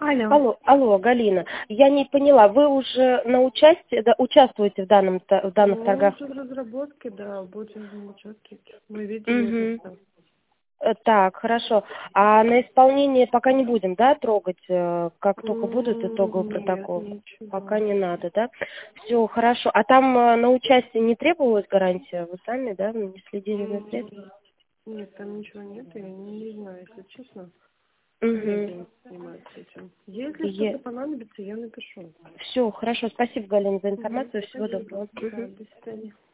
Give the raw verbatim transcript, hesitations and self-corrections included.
Алло. Алло, алло, Галина. Я не поняла, вы уже на участие, да, участвуете в данном та- в данных Ну, торгах? уже в разработке, да, будем участвовать. Мы видели Угу. это Так, хорошо. А на исполнение пока не будем, да, трогать, э, как все. только будут итоговый Нет, протокол? ничего. Пока не надо, да? Все, хорошо. А там э, на участие не требовалась гарантия? Вы сами, да, внесли денежные М, средства? Нет, там ничего нет, я не, не знаю, если честно. Коллеги Угу. не занимаются этим. Если что-то понадобится, я напишу. Все, хорошо. Спасибо, Галина, за Мгм. информацию. Всего Спасибо. доброго. Да, Мгм. до свидания.